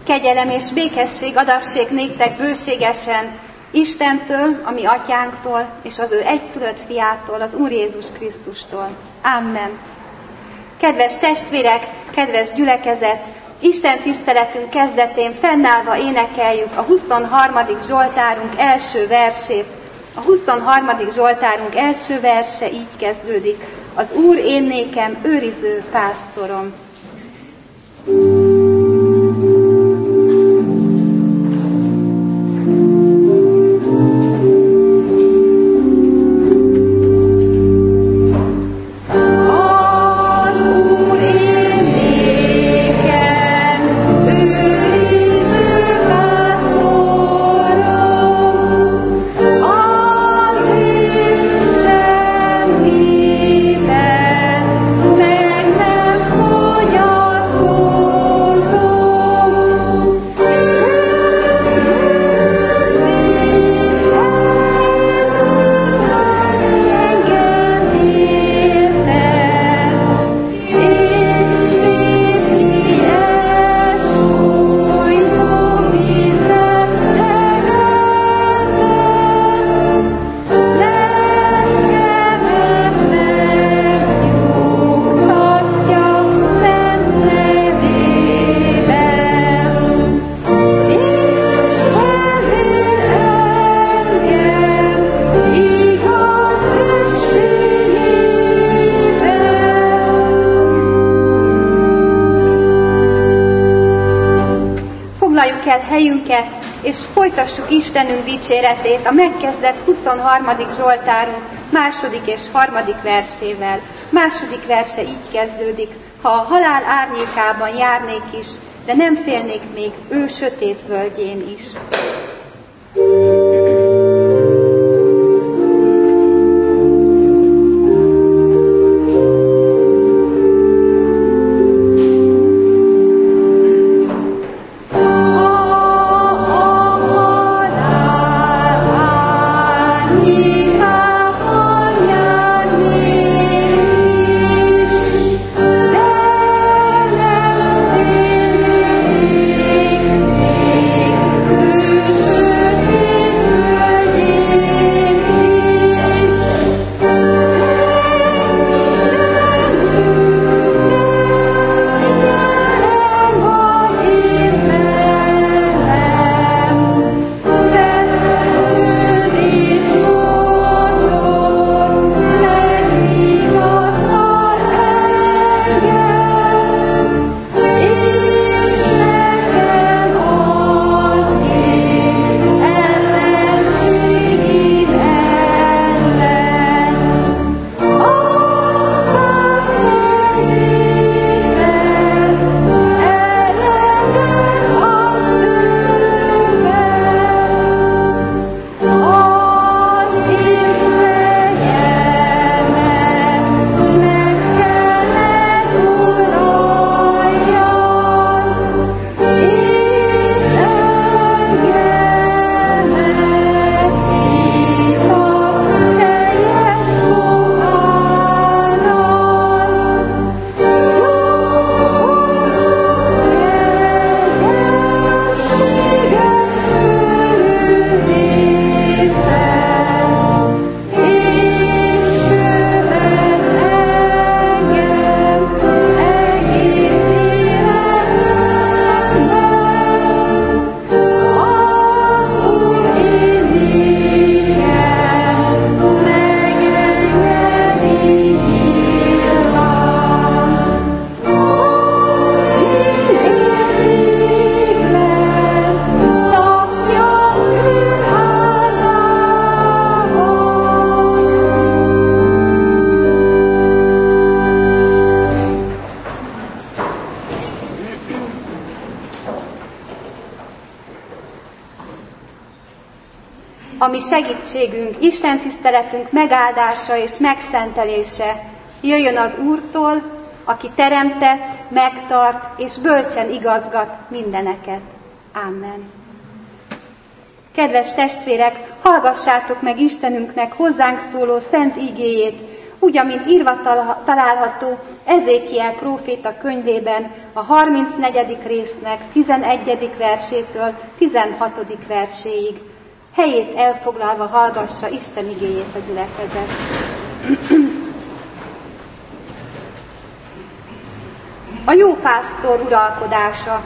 Kegyelem és békesség adassék néktek bőségesen Istentől, a mi atyánktól, és az ő egyszülött fiától, az Úr Jézus Krisztustól. Amen. Kedves testvérek, kedves gyülekezet, Isten tiszteletünk kezdetén fennállva énekeljük a 23. Zsoltárunk első versét. A 23. Zsoltárunk első verse így kezdődik: az Úr én nékem őriző pásztorom. Helyünket, és folytassuk Istenünk dicséretét a megkezdett 23. Zsoltárunk második és harmadik versével. Második verse így kezdődik: ha a halál árnyékában járnék is, de nem félnék még ő sötét völgyén is. A mi segítségünk, Isten tiszteletünk megáldása és megszentelése jöjjön az Úrtól, aki teremtett, megtart és bölcsen igazgat mindeneket. Amen. Kedves testvérek, hallgassátok meg Istenünknek hozzánk szóló szent igéjét úgy, amint írva található Ezékiel próféta könyvében a 34. résznek 11. versétől 16. verséig. Helyét elfoglalva hallgassa Isten igéjét a gyülekezet. A jó pásztor uralkodása.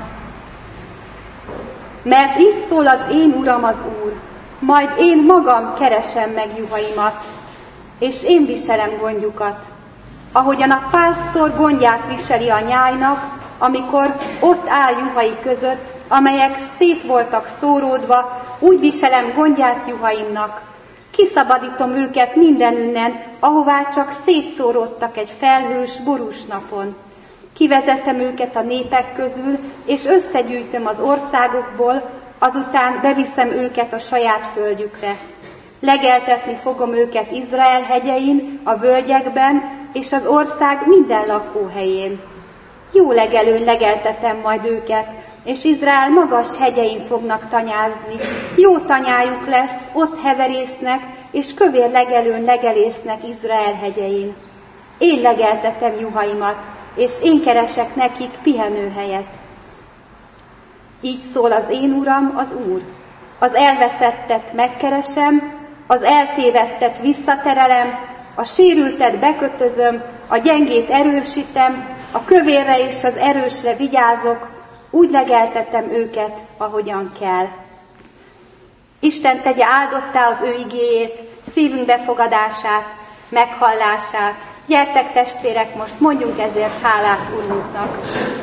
Mert így szól az én Uram az Úr, majd én magam keresem meg juhaimat, és én viselem gondjukat. Ahogyan a pásztor gondját viseli a nyájnak, amikor ott áll juhai között, amelyek szét voltak szóródva, úgy viselem gondját juhaimnak. Kiszabadítom őket mindenünnen, ahová csak szétszóródtak egy felhős, borús napon. Kivezetem őket a népek közül, és összegyűjtöm az országokból, azután beviszem őket a saját földjükre. Legeltetni fogom őket Izrael hegyein, a völgyekben, és az ország minden lakóhelyén. Jó legelőn legeltetem majd őket, és Izrael magas hegyein fognak tanyázni. Jó tanyájuk lesz, ott heverésznek, és kövér legelőn legelésznek Izrael hegyein. Én legeltetem juhaimat, és én keresek nekik pihenőhelyet. Így szól az én Uram, az Úr. Az elveszettet megkeresem, az eltévedtet visszaterelem, a sérültet bekötözöm, a gyengét erősítem, a kövérre és az erősre vigyázok, úgy legeltetem őket, ahogyan kell. Isten tegye áldottá az ő igéjét, szívünk befogadását, meghallását. Gyertek testvérek, most mondjunk ezért hálát Urunknak.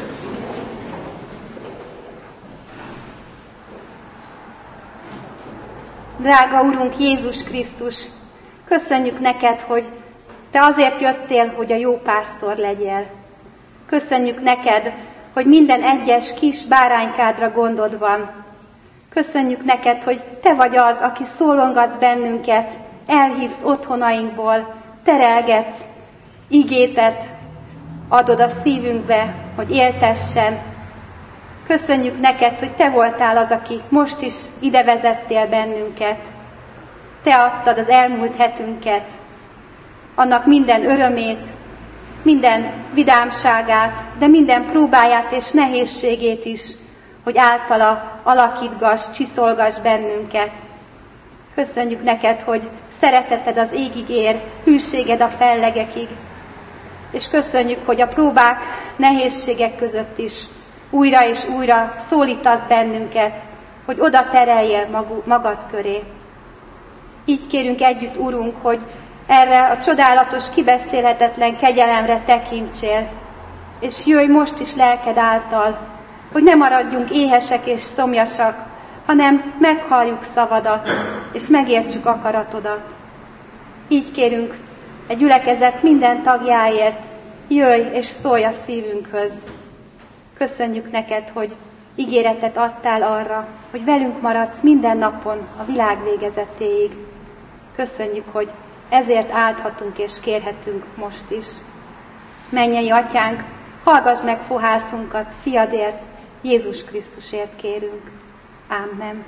Drága Urunk Jézus Krisztus, köszönjük neked, hogy te azért jöttél, hogy a jó pásztor legyél. Köszönjük neked, hogy minden egyes kis báránykádra gondod van. Köszönjük neked, hogy te vagy az, aki szólongatsz bennünket, elhívsz otthonainkból, terelgetsz, ígétet adod a szívünkbe, hogy éltessen. Köszönjük neked, hogy te voltál az, aki most is ide vezettél bennünket. Te adtad az elmúlt hetünket, annak minden örömét, minden vidámságát, de minden próbáját és nehézségét is, hogy általa alakítgass, csiszolgass bennünket. Köszönjük neked, hogy szereteted az égig ér, hűséged a fellegekig. És köszönjük, hogy a próbák, nehézségek között is újra és újra szólítasz bennünket, hogy oda tereljél magad köré. Így kérünk együtt, Urunk, hogy erre a csodálatos, kibeszélhetetlen kegyelemre tekintsél, és jöjj most is lelked által, hogy ne maradjunk éhesek és szomjasak, hanem meghalljuk szavadat, és megértsük akaratodat. Így kérünk egy gyülekezet minden tagjáért, jöjj és szólj a szívünkhöz. Köszönjük neked, hogy ígéretet adtál arra, hogy velünk maradsz minden napon a világ végezetéig. Köszönjük, hogy ezért áldhatunk és kérhetünk most is. Mennyei Atyánk, hallgass meg fohászunkat, fiadért, Jézus Krisztusért kérünk. Amen.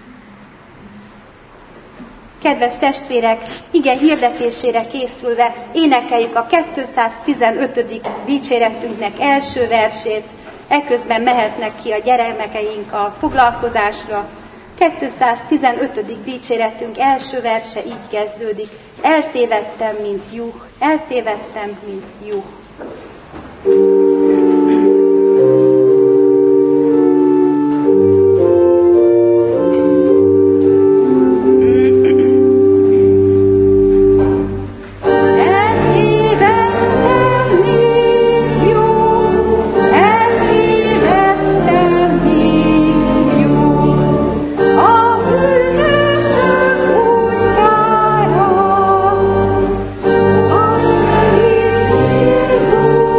Kedves testvérek, ige hirdetésére készülve énekeljük a 215. dicséretünknek első versét, eközben mehetnek ki a gyermekeink a foglalkozásra. 215. dicséretünk első verse így kezdődik. Eltévedtem, mint juh, eltévedtem, mint juh. Oh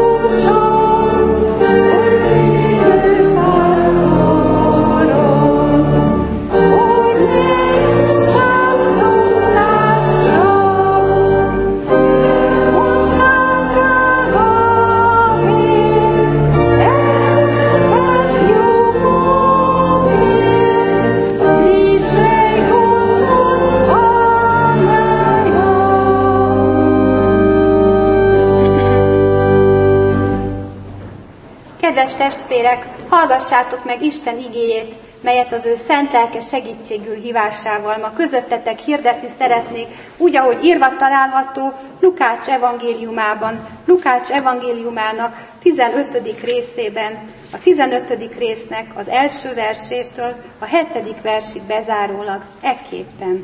Kedves testvérek, hallgassátok meg Isten igéjét, melyet az ő szent lelke segítségül hívásával ma közöttetek hirdetni szeretnék, úgy, ahogy írva található Lukács evangéliumában, Lukács evangéliumának 15. részében, a 15. résznek az első versétől a 7. versig bezárólag ekképpen.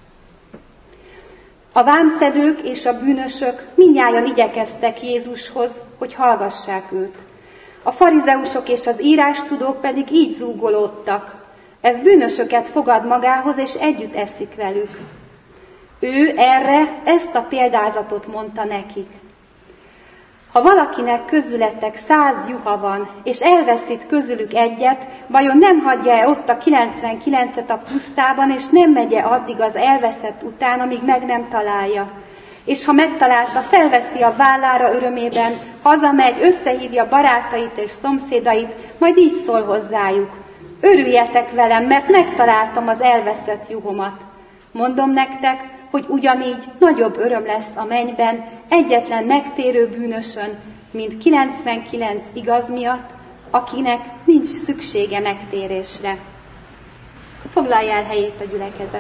A vámszedők és a bűnösök mindnyájan igyekeztek Jézushoz, hogy hallgassák őt. A farizeusok és az írástudók pedig így zúgolódtak. Ez bűnösöket fogad magához, és együtt eszik velük. Ő erre ezt a példázatot mondta nekik. Ha valakinek közületek 100 juha van, és elveszít közülük egyet, vajon nem hagyja-e ott a 99-et a pusztában, és nem megye addig az elveszett után, amíg meg nem találja? És ha megtalálta, felveszi a vállára örömében, hazamegy, összehívja barátait és szomszédait, majd így szól hozzájuk. Örüljetek velem, mert megtaláltam az elveszett juhomat. Mondom nektek, hogy ugyanígy nagyobb öröm lesz a mennyben egyetlen megtérő bűnösön, mint 99 igaz miatt, akinek nincs szüksége megtérésre. Foglalja el helyét a gyülekezet.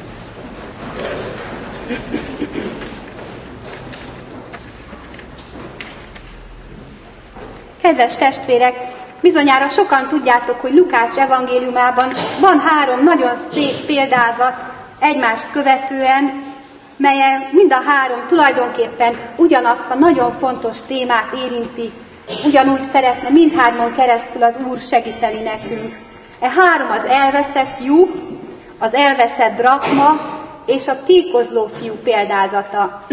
Kedves testvérek, bizonyára sokan tudjátok, hogy Lukács evangéliumában van 3 nagyon szép példázat egymást követően, melyen mind a 3 tulajdonképpen ugyanazt a nagyon fontos témát érinti, ugyanúgy szeretne mindhármon keresztül az Úr segíteni nekünk. E 3 az elveszett juh, az elveszett drachma és a tékozló fiú példázata.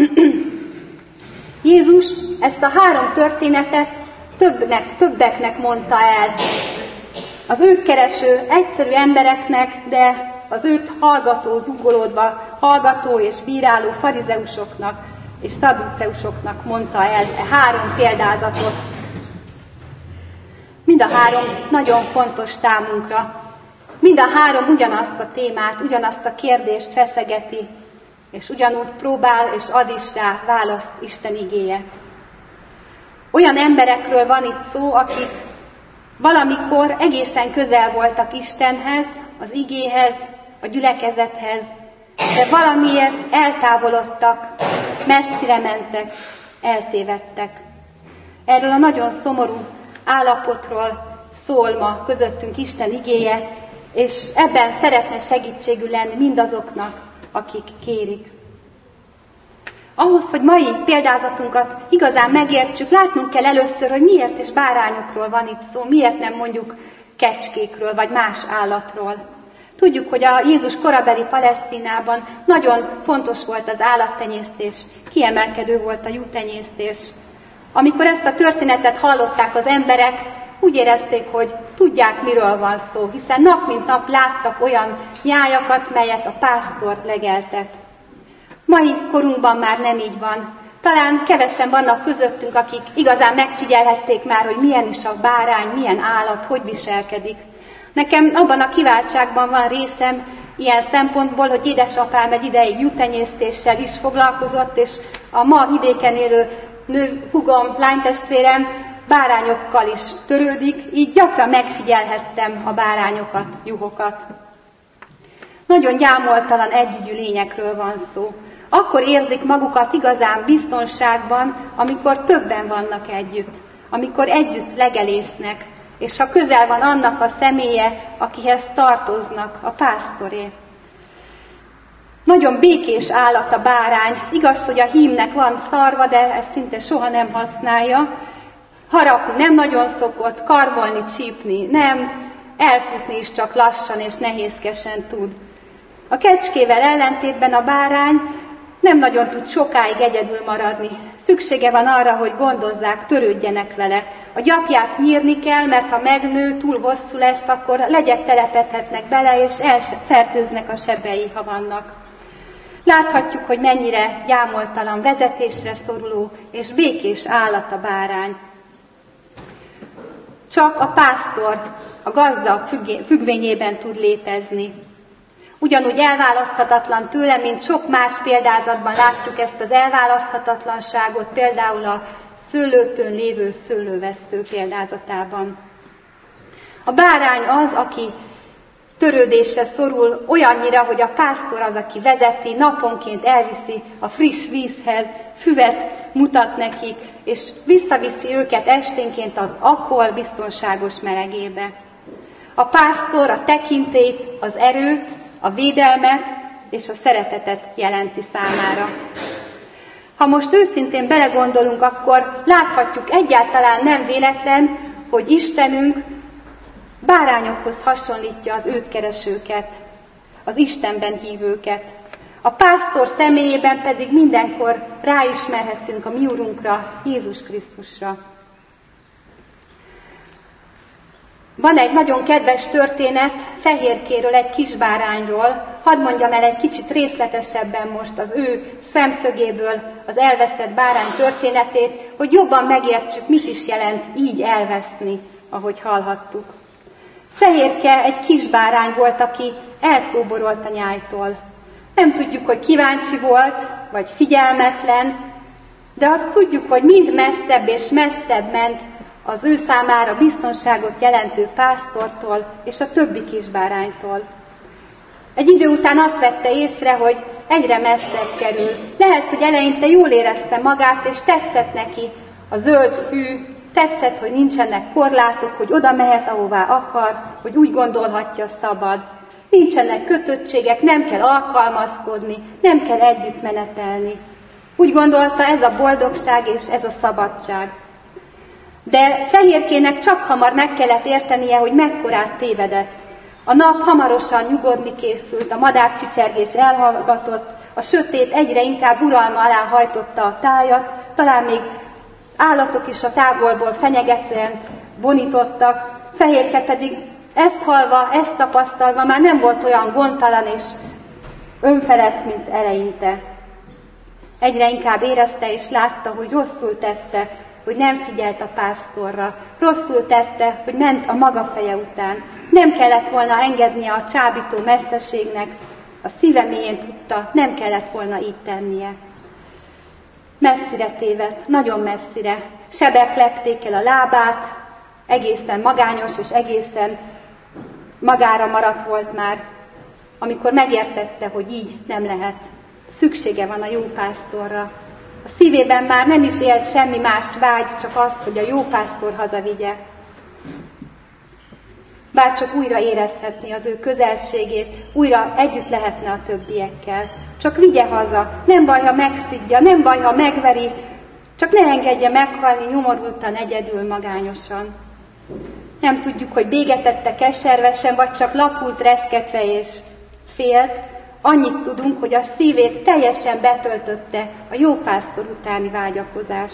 Jézus ezt a 3 történetet többeknek mondta el. Az őt kereső egyszerű embereknek, de az őt hallgató, zúgolódva hallgató és bíráló farizeusoknak és szadduceusoknak mondta el 3 példázatot. Mind a 3 nagyon fontos számunkra. Mind a 3 ugyanazt a témát, ugyanazt a kérdést feszegeti, és ugyanúgy próbál és ad is rá választ Isten igéje. Olyan emberekről van itt szó, akik valamikor egészen közel voltak Istenhez, az igéhez, a gyülekezethez, de valamiért eltávolodtak, messzire mentek, eltévedtek. Erről a nagyon szomorú állapotról szól ma közöttünk Isten igéje, és ebben szeretne segítségül lenni mindazoknak, akik kérik. Ahhoz, hogy mai példázatunkat igazán megértsük, látnunk kell először, hogy miért is bárányokról van itt szó, miért nem mondjuk kecskékről, vagy más állatról. Tudjuk, hogy a Jézus korabeli Palesztinában nagyon fontos volt az állattenyésztés, kiemelkedő volt a juhtenyésztés. Amikor ezt a történetet hallották az emberek, úgy érezték, hogy tudják, miről van szó, hiszen nap mint nap láttak olyan nyájakat, melyet a pásztor legeltet. Mai korunkban már nem így van. Talán kevesen vannak közöttünk, akik igazán megfigyelhették már, hogy milyen is a bárány, milyen állat, hogy viselkedik. Nekem abban a kiváltságban van részem ilyen szempontból, hogy édesapám egy ideig juhtenyésztéssel is foglalkozott, és a ma vidéken élő húgom, lánytestvérem bárányokkal is törődik, így gyakran megfigyelhettem a bárányokat, juhokat. Nagyon gyámoltalan együgyű lényekről van szó. Akkor érzik magukat igazán biztonságban, amikor többen vannak együtt, amikor együtt legelésznek, és ha közel van annak a személye, akihez tartoznak, a pásztoré. Nagyon békés állat a bárány. Igaz, hogy a hímnek van szarva, de ezt szinte soha nem használja. Harapni nem nagyon szokott, karmolni, csípni nem, elfutni is csak lassan és nehézkesen tud. A kecskével ellentétben a bárány nem nagyon tud sokáig egyedül maradni. Szüksége van arra, hogy gondozzák, törődjenek vele. A gyapját nyírni kell, mert ha megnő, túl hosszú lesz, akkor legyek telepedhetnek bele, és elfertőznek a sebei, ha vannak. Láthatjuk, hogy mennyire gyámoltalan, vezetésre szoruló és békés állat a bárány. Csak a pásztor, a gazda függvényében tud létezni. Ugyanúgy elválaszthatatlan tőle, mint sok más példázatban látjuk ezt az elválaszthatatlanságot, például a szőlőtőn lévő szőlővessző példázatában. A bárány az, aki törődésre szorul olyannyira, hogy a pásztor az, aki vezeti, naponként elviszi a friss vízhez, füvet mutat nekik, és visszaviszi őket esténként az akkol biztonságos melegébe. A pásztor a tekintélyt, az erőt, a védelmet és a szeretetet jelenti számára. Ha most őszintén belegondolunk, akkor láthatjuk, egyáltalán nem véletlen, hogy Istenünk bárányokhoz hasonlítja az őt keresőket, az Istenben hívőket. A pásztor személyében pedig mindenkor ráismerhetünk a mi Urunkra, Jézus Krisztusra. Van egy nagyon kedves történet Fehérkéről, egy kisbárányról. Hadd mondjam el egy kicsit részletesebben most az ő szemszögéből az elveszett bárány történetét, hogy jobban megértsük, mit is jelent így elveszni, ahogy hallhattuk. Fehérke egy kisbárány volt, aki elkóborolt a nyájtól. Nem tudjuk, hogy kíváncsi volt, vagy figyelmetlen, de azt tudjuk, hogy mind messzebb és messzebb ment az ő számára biztonságot jelentő pásztortól és a többi kisbáránytól. Egy idő után azt vette észre, hogy egyre messzebb kerül. Lehet, hogy eleinte jól érezte magát, és tetszett neki a zöld fű, tetszett, hogy nincsenek korlátok, hogy oda mehet, ahová akar, hogy úgy gondolhatja, szabad. Nincsenek kötöttségek, nem kell alkalmazkodni, nem kell együtt menetelni. Úgy gondolta, ez a boldogság és ez a szabadság. De Fehérkének csak hamar meg kellett értenie, hogy mekkorát tévedett. A nap hamarosan nyugodni készült, a madárcsicsergés elhallgatott, a sötét egyre inkább uralma alá hajtotta a tájat, talán még állatok is a távolból fenyegetően vonítottak, Fehérke pedig ezt hallva, ezt tapasztalva már nem volt olyan gondtalan és önfelett, mint eleinte. Egyre inkább érezte és látta, hogy rosszul tette, hogy nem figyelt a pásztorra. Rosszul tette, hogy ment a maga feje után. Nem kellett volna engednie a csábító messzeségnek, a szíve mélyén tudta, nem kellett volna így tennie. Messzire tévedt, nagyon messzire. Sebek lepték el a lábát, egészen magányos és egészen magára maradt volt már, amikor megértette, hogy így nem lehet. Szüksége van a jó pásztorra. A szívében már nem is élt semmi más vágy, csak az, hogy a jó pásztor hazavigye. Bár csak újra érezhetné az ő közelségét, újra együtt lehetne a többiekkel. Csak vigye haza, nem baj, ha megszidja, nem baj, ha megveri, csak ne engedje meghalni nyomorultan, egyedül, magányosan. Nem tudjuk, hogy bégetette keservesen, vagy csak lapult reszketve és félt. Annyit tudunk, hogy a szívét teljesen betöltötte a jó pásztor utáni vágyakozás.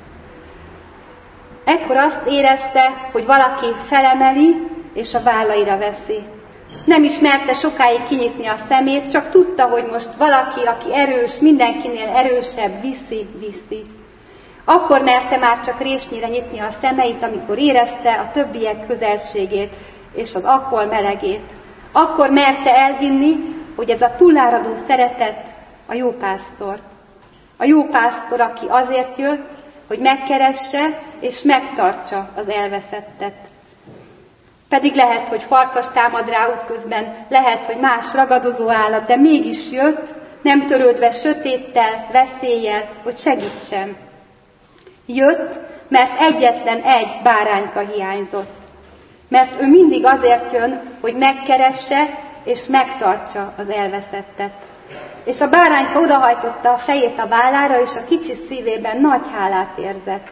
Ekkor azt érezte, hogy valaki felemeli, és a vállaira veszi. Nem is merte sokáig kinyitni a szemét, csak tudta, hogy most valaki, aki erős, mindenkinél erősebb, viszi. Akkor merte már csak résnyire nyitni a szemeit, amikor érezte a többiek közelségét és az akkol melegét. Akkor merte elhinni, hogy ez a túláradó szeretet a jó pásztor. A jó pásztor, aki azért jött, hogy megkeresse és megtartsa az elveszettet. Pedig lehet, hogy farkas támad rá útközben, lehet, hogy más ragadozó állat, de mégis jött, nem törődve sötéttel, veszéllyel, hogy segítsen. Jött, mert egyetlen egy bárányka hiányzott. Mert ő mindig azért jön, hogy megkeresse és megtartsa az elveszettet. És a bárányka odahajtotta a fejét a vállára, és a kicsi szívében nagy hálát érzett.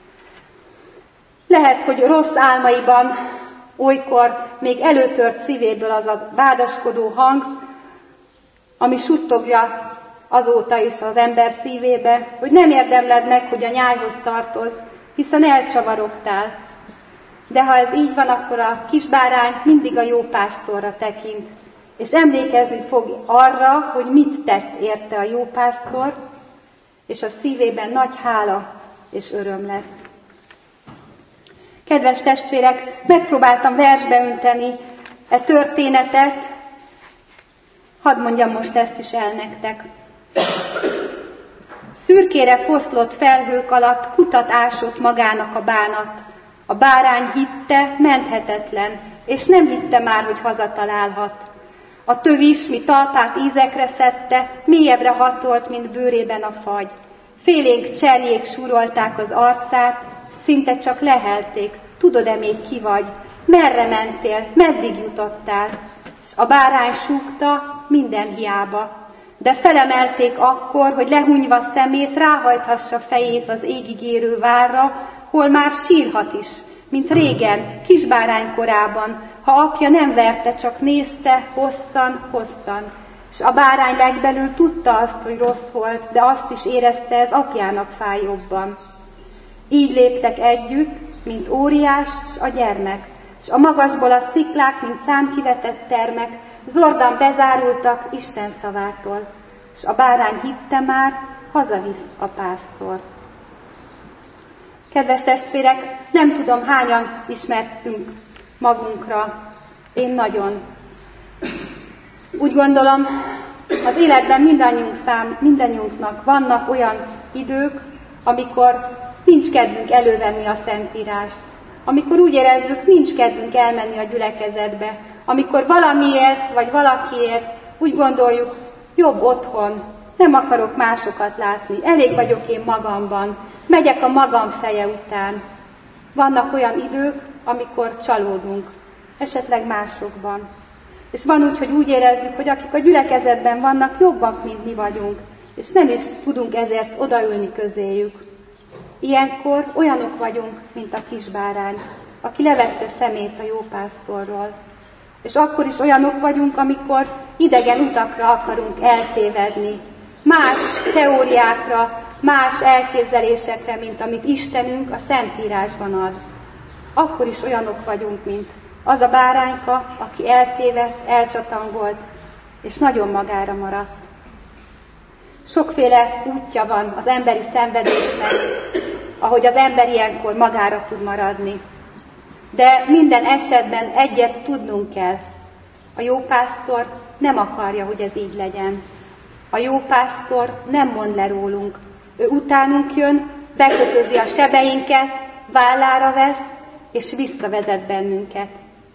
Lehet, hogy rossz álmaiban olykor még előtört szívéből az a vádaskodó hang, ami suttogja azóta is az ember szívébe, hogy nem érdemled meg, hogy a nyájhoz tartoz, hiszen elcsavarogtál. De ha ez így van, akkor a kisbárány mindig a jó pásztorra tekint, és emlékezni fog arra, hogy mit tett érte a jó pásztor, és a szívében nagy hála és öröm lesz. Kedves testvérek, megpróbáltam versbe önteni e történetet, hadd mondjam most ezt is el nektek. szürkére foszlott felhők alatt kutat ásott magának a bánat. A bárány hitte, menthetetlen, és nem hitte már, hogy hazatalálhat. A tövis, mi talpát ízekre szedte, mélyebbre hatolt, mint bőrében a fagy. Félénk cserjék súrolták az arcát, szinte csak lehelték. Tudod-e még ki vagy? Merre mentél? Meddig jutottál? És a bárány súgta, minden hiába. De felemelték akkor, hogy lehunyva szemét ráhajthassa fejét az égig érő várra, hol már sírhat is, mint régen, kisbárány korában, ha apja nem verte, csak nézte hosszan. És a bárány legbelül tudta azt, hogy rossz volt, de azt is érezte, ez apjának fáj jobban. Így léptek együtt, mint óriás s a gyermek, és a magasból a sziklák, mint számkivetett termek, zordan bezárultak Isten szavától, és a bárány hitte már, hazavisz a pásztor. Kedves testvérek, nem tudom, hányan ismertünk magunkra. Én nagyon. Úgy gondolom, az életben mindannyiunknak vannak olyan idők, amikor nincs kedvünk elővenni a Szentírást, amikor úgy érezzük, nincs kedvünk elmenni a gyülekezetbe, amikor valamiért vagy valakiért úgy gondoljuk, jobb otthon, nem akarok másokat látni, elég vagyok én magamban, megyek a magam feje után. Vannak olyan idők, amikor csalódunk, esetleg másokban. És van úgy, hogy úgy érezzük, hogy akik a gyülekezetben vannak, jobbak, mint mi vagyunk, és nem is tudunk ezért odaülni közéjük. Ilyenkor olyanok vagyunk, mint a kisbárány, aki levette szemét a jó pásztorról. És akkor is olyanok vagyunk, amikor idegen utakra akarunk eltévedni, más teóriákra, más elképzelésekre, mint amit Istenünk a Szentírásban ad. Akkor is olyanok vagyunk, mint az a bárányka, aki eltévedt, elcsatangolt, és nagyon magára maradt. Sokféle útja van az emberi szenvedésnek, ahogy az ember ilyenkor magára tud maradni. De minden esetben egyet tudnunk kell. A jó pásztor nem akarja, hogy ez így legyen. A jó pásztor nem mond le rólunk. Ő utánunk jön, bekötözi a sebeinket, vállára vesz, és visszavezet bennünket.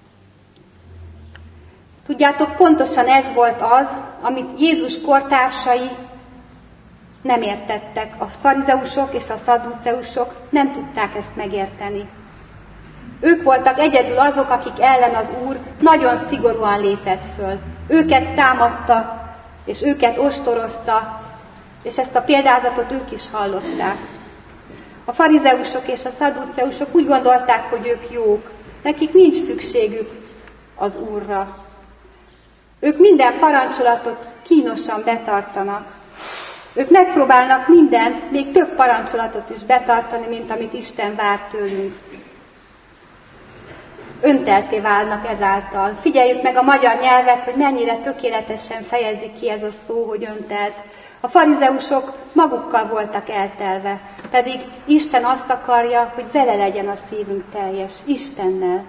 Tudjátok, pontosan ez volt az, amit Jézus kortársai nem értettek. A farizeusok és a szadduceusok nem tudták ezt megérteni. Ők voltak egyedül azok, akik ellen az Úr nagyon szigorúan lépett föl. Őket támadta, és őket ostorozta, és ezt a példázatot ők is hallották. A farizeusok és a szadduceusok úgy gondolták, hogy ők jók, nekik nincs szükségük az Úrra. Ők minden parancsolatot kínosan betartanak. Ők megpróbálnak még több parancsolatot is betartani, mint amit Isten vár tőlünk. Öntelté válnak ezáltal. Figyeljük meg a magyar nyelvet, hogy mennyire tökéletesen fejezik ki ez a szó, hogy öntelt. A farizeusok magukkal voltak eltelve, pedig Isten azt akarja, hogy vele legyen a szívünk teljes, Istennel.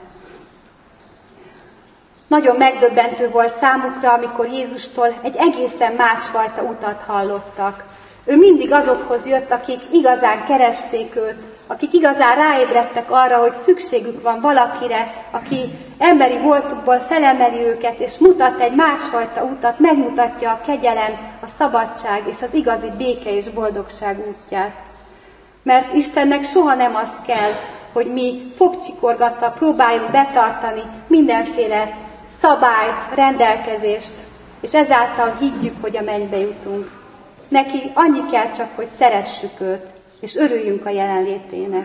Nagyon megdöbbentő volt számukra, amikor Jézustól egy egészen másfajta utat hallottak. Ő mindig azokhoz jött, akik igazán keresték őt, akik igazán ráébredtek arra, hogy szükségük van valakire, aki emberi voltukból felemeli őket, és mutat egy másfajta utat, megmutatja a kegyelem, a szabadság és az igazi béke és boldogság útját. Mert Istennek soha nem az kell, hogy mi fogcsikorgatva próbáljunk betartani mindenféle szabály, rendelkezést, és ezáltal higgyük, hogy a mennybe jutunk. Neki annyi kell csak, hogy szeressük őt, és örüljünk a jelenlétének.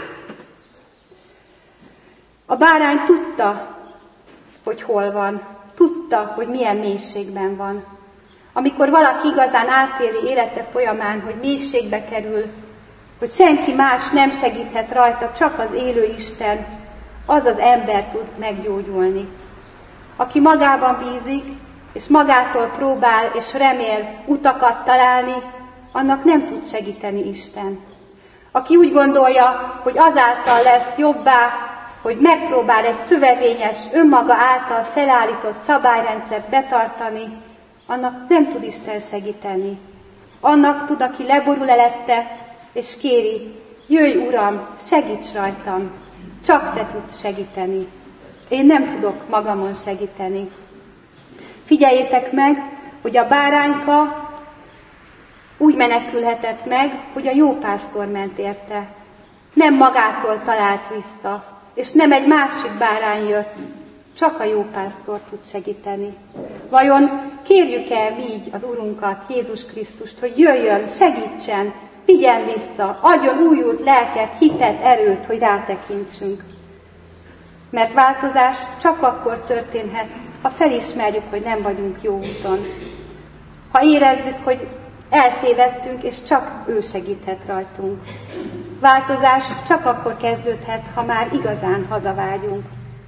A bárány tudta, hogy hol van, tudta, hogy milyen mélységben van. Amikor valaki igazán átéli élete folyamán, hogy mélységbe kerül, hogy senki más nem segíthet rajta, csak az élő Isten, az az ember tud meggyógyulni. Aki magában bízik, és magától próbál és remél utakat találni, annak nem tud segíteni Isten. Aki úgy gondolja, hogy azáltal lesz jobbá, hogy megpróbál egy szövevényes, önmaga által felállított szabályrendszert betartani, annak nem tud Isten segíteni. Annak tud, aki leborul elette, és kéri, jöjj Uram, segíts rajtam, csak Te tudsz segíteni. Én nem tudok magamon segíteni. Figyeljétek meg, hogy a bárányka úgy menekülhetett meg, hogy a jó pásztor ment érte. Nem magától talált vissza, és nem egy másik bárány jött, csak a jó pásztor tud segíteni. Vajon kérjük-e így az Urunkat, Jézus Krisztust, hogy jöjjön, segítsen, vigyen vissza, adjon újult lelket, hitet, erőt, hogy rátekintsünk. Mert változás csak akkor történhet, ha felismerjük, hogy nem vagyunk jó úton. Ha érezzük, hogy eltévedtünk, és csak ő segíthet rajtunk. Változás csak akkor kezdődhet, ha már igazán hazavágyunk.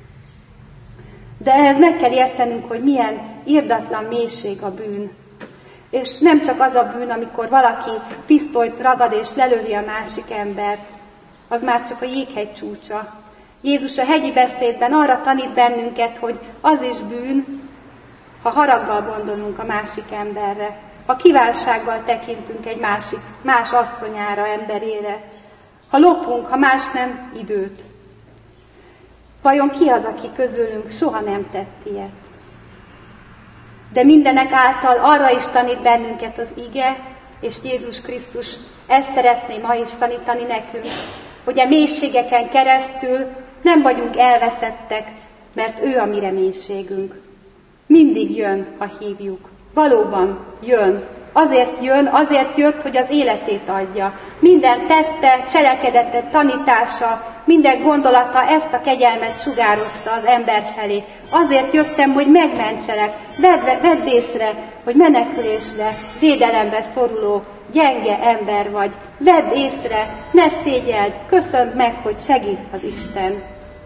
De ehhez meg kell értenünk, hogy milyen irdatlan mélység a bűn. És nem csak az a bűn, amikor valaki pisztolyt ragad és lelövi a másik embert, az már csak a jéghegy csúcsa. Jézus a hegyi beszédben arra tanít bennünket, hogy az is bűn, ha haraggal gondolunk a másik emberre, ha kívánsággal tekintünk egy más asszonyára, emberére, ha lopunk, ha más nem, időt. Vajon ki az, aki közülünk soha nem tett ilyet? De mindenek által arra is tanít bennünket az ige, és Jézus Krisztus ezt szeretné ma is tanítani nekünk, hogy a mélységeken keresztül nem vagyunk elveszettek, mert ő a mi reménységünk. Mindig jön, ha hívjuk. Valóban jön. Azért jött, hogy az életét adja. Minden tette, cselekedete, tanítása, minden gondolata ezt a kegyelmet sugározta az ember felé. Azért jöttem, hogy megmentselek. Vedd észre, hogy menekülésre, védelemre szoruló, gyenge ember vagy. Vedd észre, ne szégyeld, köszönd meg, hogy segít az Isten.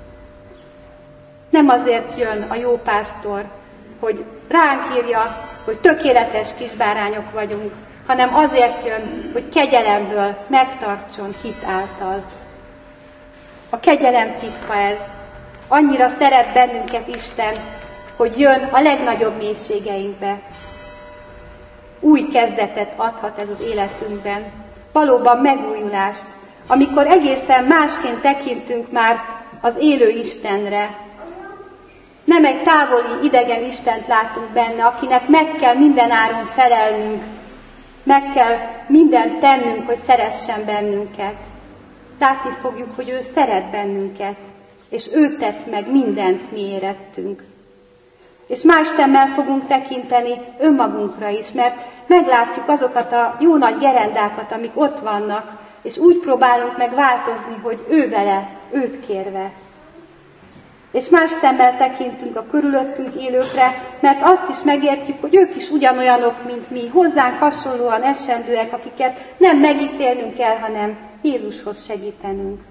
Nem azért jön a jó pásztor, hogy ránk írja, hogy tökéletes kisbárányok vagyunk, hanem azért jön, hogy kegyelemből megtartson hit által. A kegyelem titka ez. Annyira szeret bennünket Isten, hogy jön a legnagyobb mélységeinkbe. Új kezdetet adhat ez az életünkben. Valóban megújulást, amikor egészen másként tekintünk már az élő Istenre. Nem egy távoli, idegen Istent látunk benne, akinek meg kell minden áron felelnünk, meg kell mindent tennünk, hogy szeressen bennünket. Látni fogjuk, hogy ő szeret bennünket, és ő tett meg mindent, mi érettünk. És más szemmel fogunk tekinteni önmagunkra is, mert meglátjuk azokat a jó nagy gerendákat, amik ott vannak, és úgy próbálunk meg változni, hogy ő vele, őt kérve. És más szemmel tekintünk a körülöttünk élőkre, mert azt is megértjük, hogy ők is ugyanolyanok, mint mi, hozzánk hasonlóan esendőek, akiket nem megítélnünk kell, hanem Jézushoz segítenünk.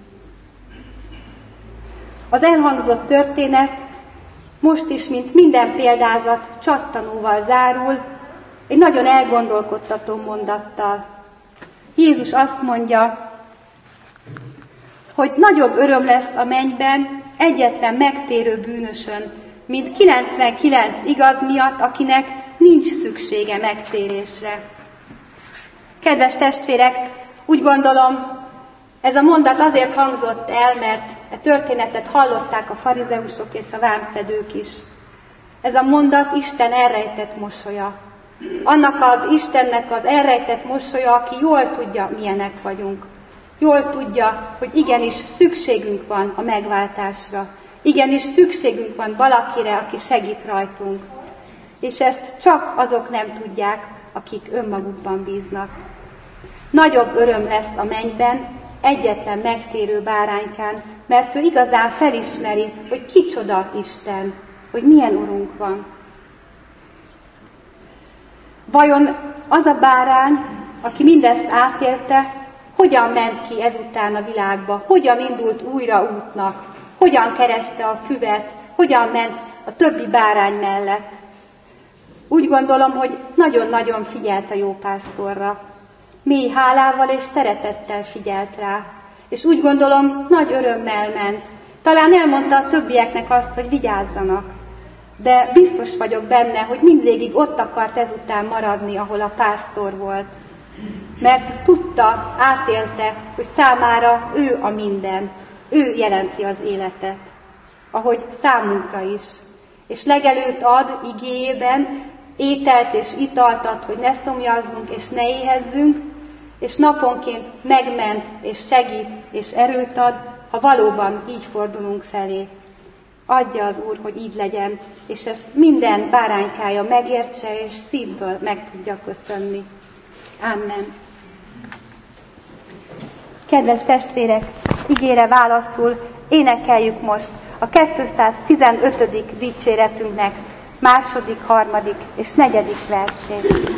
Az elhangzott történet most is, mint minden példázat, csattanóval zárul, egy nagyon elgondolkodtató mondattal. Jézus azt mondja, hogy nagyobb öröm lesz a mennyben egyetlen megtérő bűnösön, mint 99 igaz miatt, akinek nincs szüksége megtérésre. Kedves testvérek, úgy gondolom, ez a mondat azért hangzott el, mert a történetet hallották a farizeusok és a vámszedők is. Ez a mondat Isten elrejtett mosolya. Annak az Istennek az elrejtett mosolya, aki jól tudja, milyenek vagyunk. Jól tudja, hogy igenis szükségünk van a megváltásra. Igenis szükségünk van valakire, aki segít rajtunk. És ezt csak azok nem tudják, akik önmagukban bíznak. Nagyobb öröm lesz a mennyben egyetlen megtérő báránykán, mert ő igazán felismeri, hogy kicsoda Isten, hogy milyen Urunk van. Vajon az a bárány, aki mindezt átélte, hogyan ment ki ezután a világba, hogyan indult újra útnak, hogyan kereste a füvet, hogyan ment a többi bárány mellett? Úgy gondolom, hogy nagyon-nagyon figyelt a jó pásztorra. Mély hálával és szeretettel figyelt rá. És úgy gondolom, nagy örömmel ment. Talán elmondta a többieknek azt, hogy vigyázzanak. De biztos vagyok benne, hogy mindvégig ott akart ezután maradni, ahol a pásztor volt. mert tudta, átélte, hogy számára ő a minden, ő jelenti az életet, ahogy számunkra is. És legelőtt ad igéjében ételt és italt ad, hogy ne szomjazzunk és ne éhezzünk, és naponként megment és segít és erőt ad, ha valóban így fordulunk felé. Adja az Úr, hogy így legyen, és ezt minden báránykája megértse, és szívből meg tudja köszönni. Amen. Kedves testvérek, igére válaszul énekeljük most a 215. dicséretünknek második, harmadik és negyedik versét.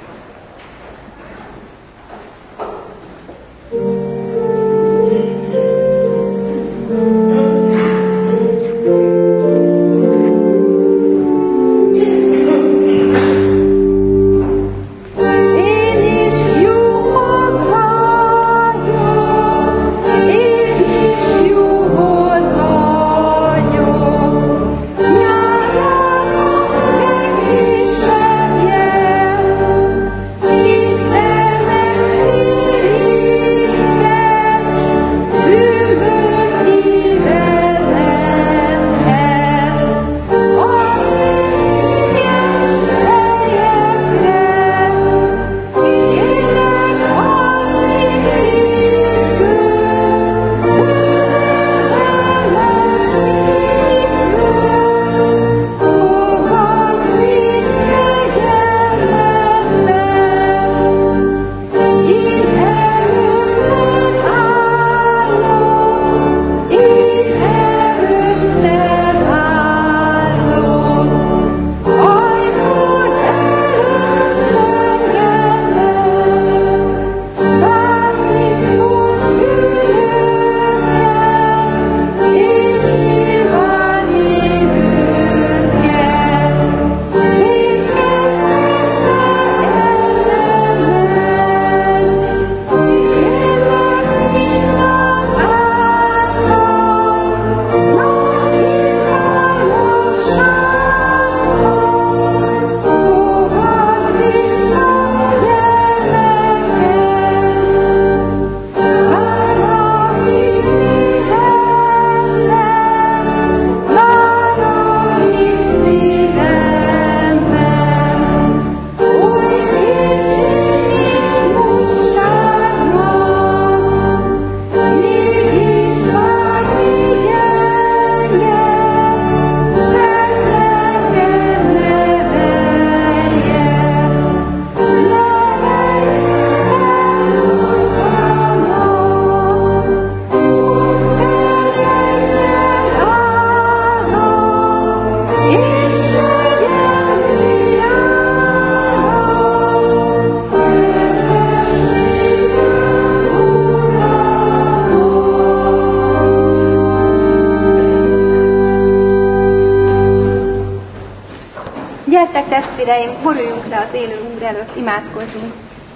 Gyertek testvéreim, boruljunk le az élő Úr előtt, imádkozzunk.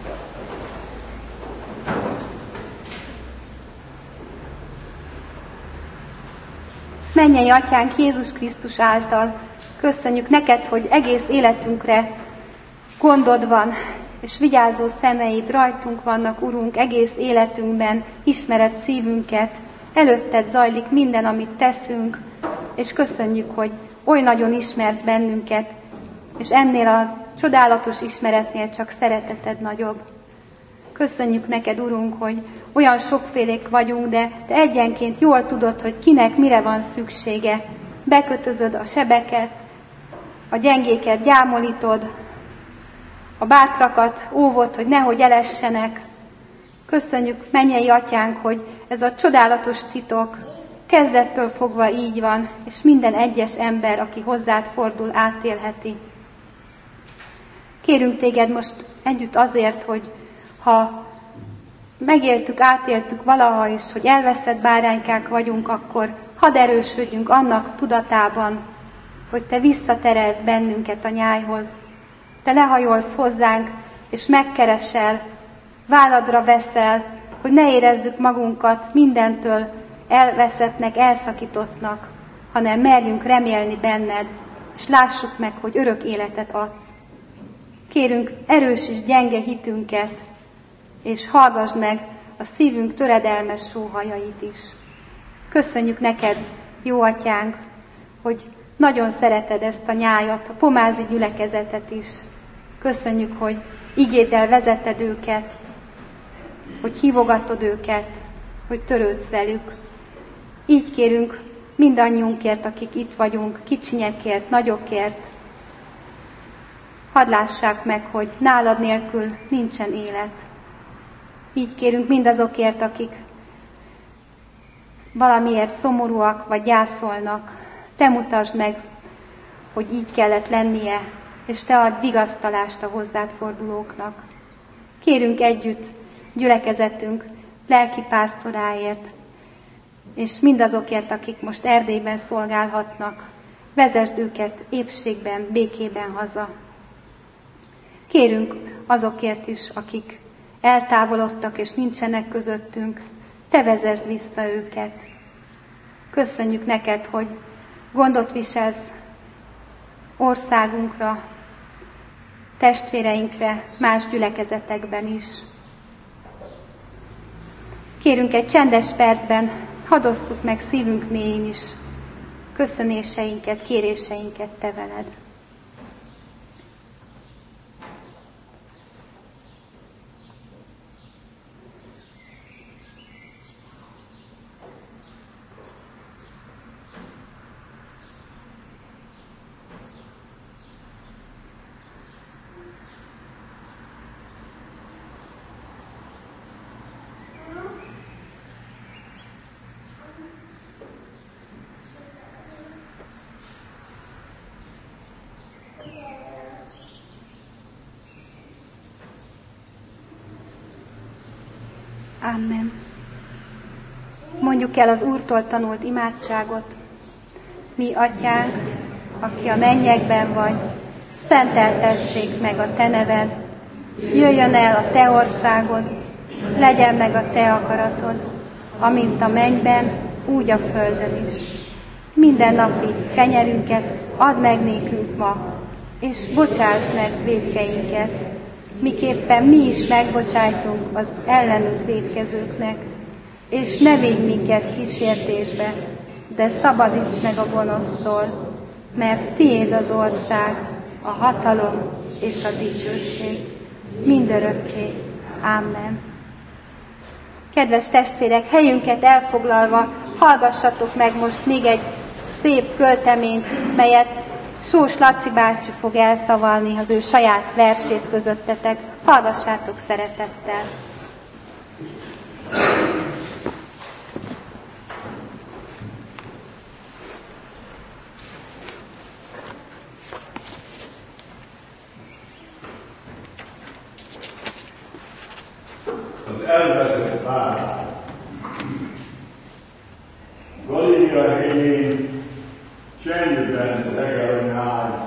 Mennyei Atyánk Jézus Krisztus által, köszönjük neked, hogy egész életünkre gondod van, és vigyázó szemeid rajtunk vannak, Urunk, egész életünkben, ismered szívünket, előtted zajlik minden, amit teszünk, és köszönjük, hogy oly nagyon ismersz bennünket, és ennél a csodálatos ismeretnél csak szereteted nagyobb. Köszönjük neked, Urunk, hogy olyan sokfélék vagyunk, de te egyenként jól tudod, hogy kinek mire van szüksége. Bekötözöd a sebeket, a gyengéket gyámolítod, a bátrakat óvod, hogy nehogy elessenek. Köszönjük, mennyei Atyánk, hogy ez a csodálatos titok kezdettől fogva így van, és minden egyes ember, aki hozzád fordul, átélheti. Kérünk téged most együtt azért, hogy ha megéltük, átéltük valaha is, hogy elveszett báránykák vagyunk, akkor hadd erősödjünk annak tudatában, hogy te visszaterelsz bennünket a nyájhoz. Te lehajolsz hozzánk, és megkeresel, válladra veszel, hogy ne érezzük magunkat mindentől elveszettnek, elszakítottnak, hanem merjünk remélni benned, és lássuk meg, hogy örök életet adsz. Kérünk, erősítsd gyenge hitünket, és hallgassd meg a szívünk töredelmes sóhajait is. Köszönjük neked, jó atyánk, hogy nagyon szereted ezt a nyájat, a pomázi gyülekezetet is. Köszönjük, hogy igéddel vezeted őket, hogy hívogatod őket, hogy törődsz velük. Így kérünk mindannyiunkért, akik itt vagyunk, kicsinyekért, nagyokért. Hadd lássák meg, hogy nálad nélkül nincsen élet. Így kérünk mindazokért, akik valamiért szomorúak vagy gyászolnak. Te mutasd meg, hogy így kellett lennie, és te add vigasztalást a hozzád fordulóknak. Kérünk együtt gyülekezetünk lelkipásztoráért, és mindazokért, akik most Erdélyben szolgálhatnak, vezesd őket épségben, békében haza. Kérünk azokért is, akik eltávolodtak és nincsenek közöttünk, te vezesd vissza őket. Köszönjük neked, hogy gondot viselsz országunkra, testvéreinkre, más gyülekezetekben is. Kérünk egy csendes percben, hadd osszuk meg szívünk mélyén is köszönéseinket, kéréseinket te veled. Amen. Mondjuk el az Úrtól tanult imádságot. Mi, atyánk, aki a mennyekben vagy, szenteltessék meg a te neved. Jöjjön el a te országod, legyen meg a te akaratod, amint a mennyben, úgy a földön is. Minden napi kenyerünket add meg nékünk ma, és bocsáss meg vétkeinket, miképpen mi is megbocsájtunk az ellenünk vétkezőknek, és ne védj minket kísértésbe, de szabadíts meg a gonosztól, mert tiéd az ország, a hatalom és a dicsőség mindörökké. Amen. Kedves testvérek, helyünket elfoglalva hallgassatok meg most még egy szép költeményt, melyet Sós Laci bácsi fog elszavalni, az ő saját versét közöttetek. Hallgassátok szeretettel! Az elveszett vár. Galília helyén csendben regel a nyár,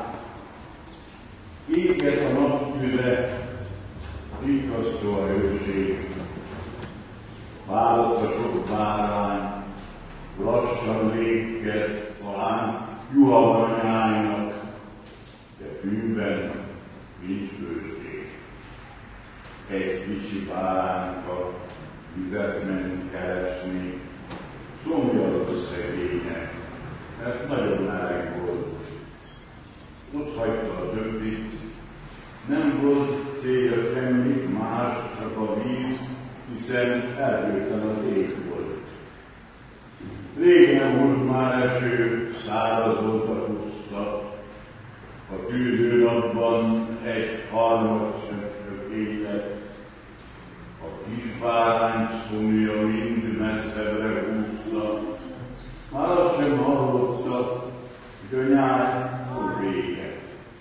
éget a naptüze, ritkasztó a hőség. Várott a sok bárány, lassan lépked talán juhavanyáinak, de fűben nincs bőség. Egy kicsi bárányka vizet ment keresni, szomjadott a szegények, mert nagyon meleg volt. Ott hagyta a többit, nem volt célja semmi más, csak a víz, hiszen elvőtlen az ég volt. Rég nem volt már eső, száraz volt a puszta, a tűző napban egy harmad sem tökélet. A kis bárány szomja mind messzebbre húzta, már azt sem hallotta, hogy a nyár hol vége.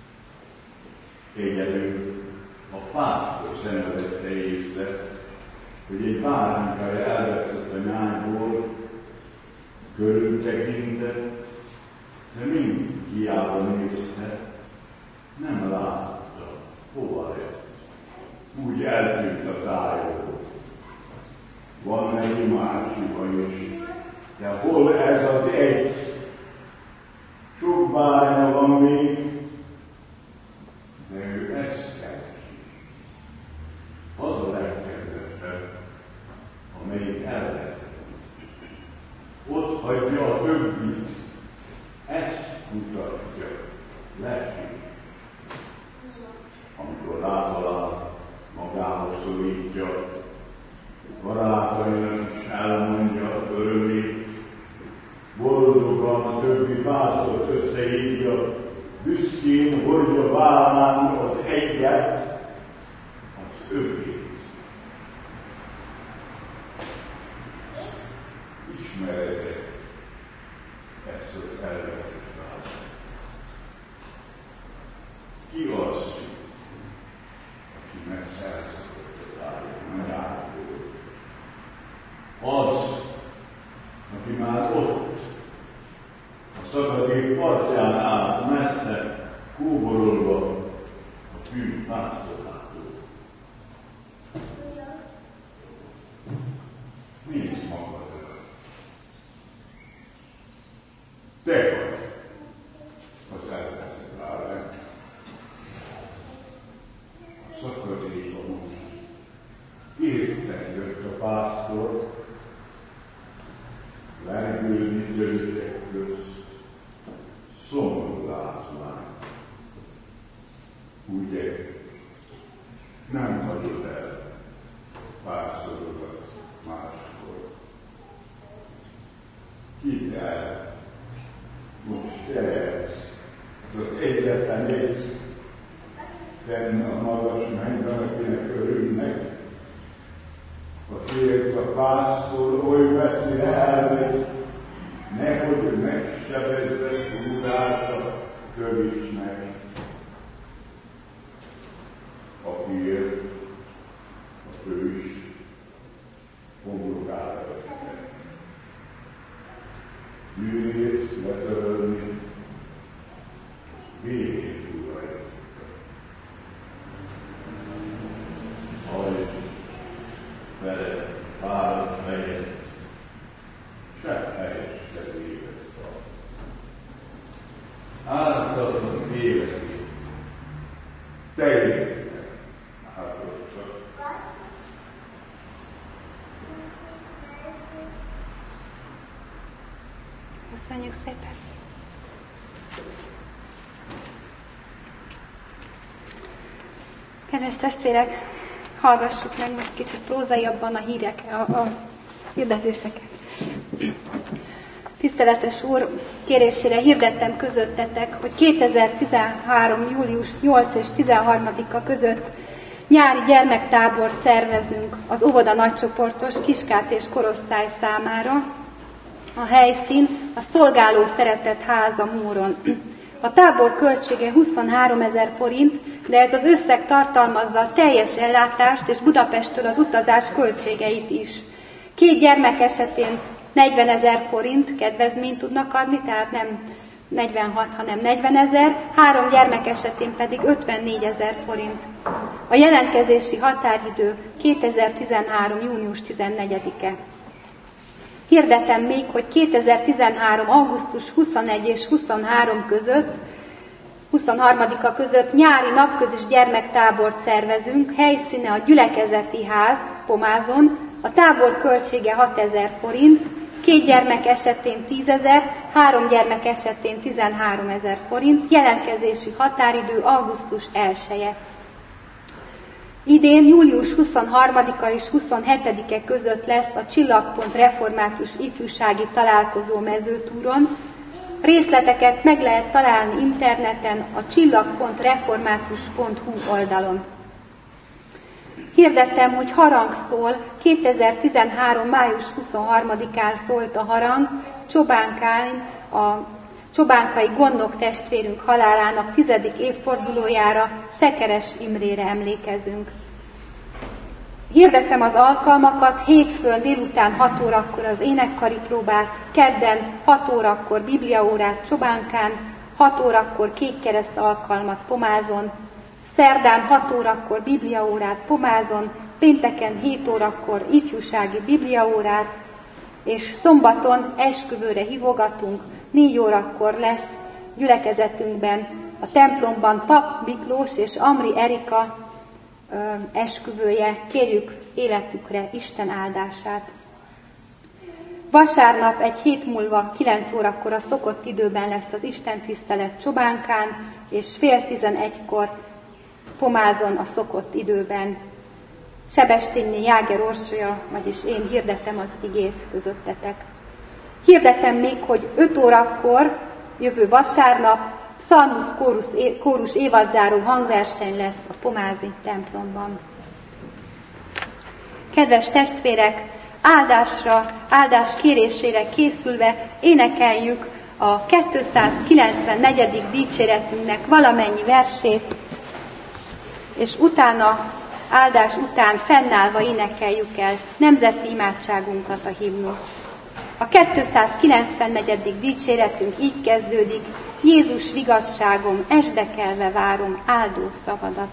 Egyedül a pásztor szenvedette észre, hogy egy báránykája elveszett a nyárból, körültekintett, de mind hiába nézte, nem látta, hova lett. Úgy eltűnt a tájról. Van neki másik is, de hol ez az egy? Sok báránya van még, de ő ezt keresi. Az a legkedvesebb. amikor látalát magához szorítja, barátainak is elmondja örömét, boldogan a többi pártot összehívja, büszkén hordja vállán az egyet, az övét. Ismerjétek ezt az elveszett választ. Ki az, aki megszerezte magától? Az, aki már ott, a szakadék partján áll, messze, kóborolva a bűn pásztorától. Nézd magadra. Te vagy az elveszett állam. A szakadékban most érten jött a pásztor, lengülni töltek közt, szomorú látvány. Ugye nem hagyod el pásztorodat máskor. Hidd el, most te lehetsz, ez az egyetlen egy, fenn a magas mennyben, akinek örülnek. A férj, a pásztor oly messzire elmegy, nehogy megsebezze túlát a kövisnek. A férj, a kövis homlokára esnek. Bűnét letörölni, vérét uralja. Hajt vele fáradt helyet, se helyes kezébe tart. Ártatlan életét, teljesen áldozza. Köszönjük szépen! Kedves testvérek, hallgassuk meg most kicsit prózaiabban a a hirdetéseket. Tiszteletes Úr kérésére hirdettem közöttetek, hogy 2013. július 8 és 13-a között nyári gyermektábort szervezünk az óvoda nagycsoportos kiskát és korosztály számára. A helyszín a Szolgáló Szeretet Háza Móron. A tábor költsége 23 000 forint, de ez az összeg tartalmazza a teljes ellátást és Budapesttől az utazás költségeit is. 2 gyermek esetén 40 000 forint kedvezményt tudnak adni, tehát nem 46, hanem 40 000, 3 gyermek esetén pedig 54 000 forint. A jelentkezési határidő 2013. június 14-e. Hirdetem még, hogy 2013. augusztus 21 és 23 között, 23-a között nyári napközis gyermektábort szervezünk, helyszíne a Gyülekezeti Ház, Pomázon, a tábor költsége 6 000 forint, 2 gyermek esetén 10 000, 3 gyermek esetén 13 000 forint, jelentkezési határidő augusztus 1-e. Idén július 23-a és 27-e között lesz a Csillagpont Református Ifjúsági Találkozó mezőtúron. Részleteket meg lehet találni interneten a csillagpontreformátus.hu oldalon. Hirdettem, hogy harang szól, 2013. május 23-án szólt a harang, Csobánkán a csobánkai gondnok testvérünk halálának 10. évfordulójára Szekeres Imrére emlékezünk. Hirdettem az alkalmakat, hétfőn délután 6 órakor az énekkari próbát, kedden 6 órakor bibliaórát Csobánkán, 6 órakor kékkereszt alkalmat Pomázon, szerdán 6 órakor bibliaórát Pomázon, pénteken 7 órakor ifjúsági bibliaórát, és szombaton esküvőre hívogatunk, 4 órakor lesz gyülekezetünkben, a templomban Pap Miklós és Amri Erika esküvője, kérjük életükre Isten áldását. Vasárnap egy hét múlva 9 órakor a szokott időben lesz az istentisztelet Csobánkán, és fél 11-kor pomázon a szokott időben. Sebestényné Jáger Orsolya, vagyis én hirdettem az igét közöttetek. Hirdetem még, hogy 5 órakor, jövő vasárnap, Psalmus kórus évadzáró hangverseny lesz a pomázi templomban. Kedves testvérek, áldás kérésére készülve énekeljük a 294. dicséretünknek valamennyi versét, és utána, áldás után fennállva énekeljük el nemzeti imádságunkat, a himnuszt. A 294. dicséretünk így kezdődik: Jézus vigasságom, esdekelve várom áldó szavadat.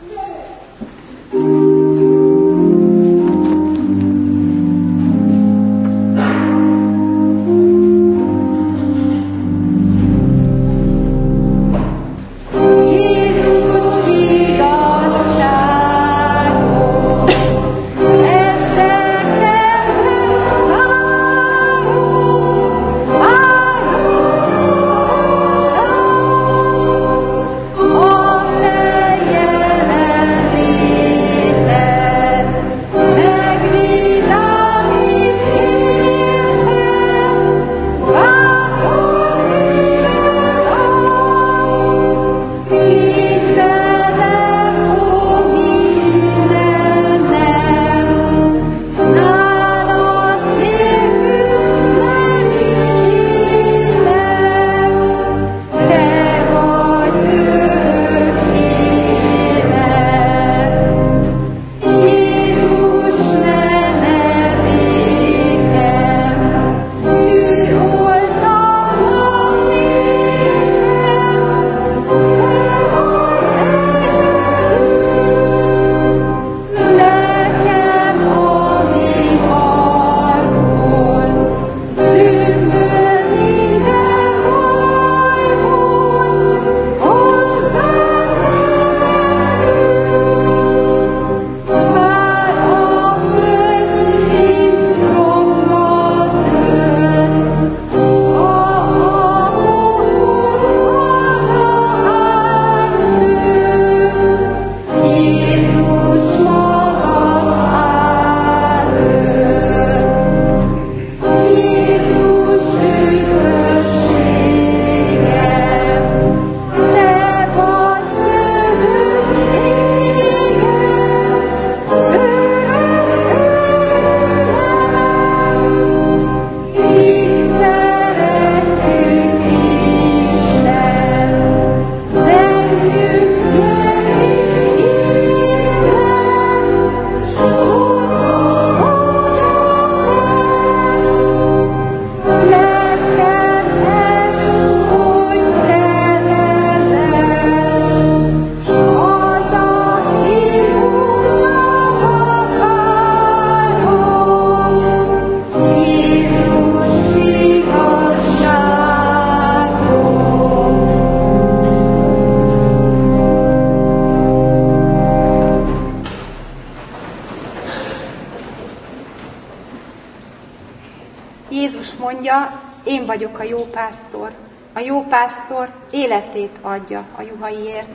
Jézus mondja, én vagyok a jó pásztor. A jó pásztor életét adja a juhaiért.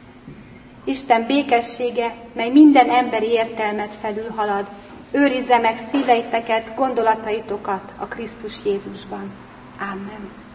Isten békessége, mely minden emberi értelmet felülhalad, őrizze meg szíveiteket, gondolataitokat a Krisztus Jézusban. Amen.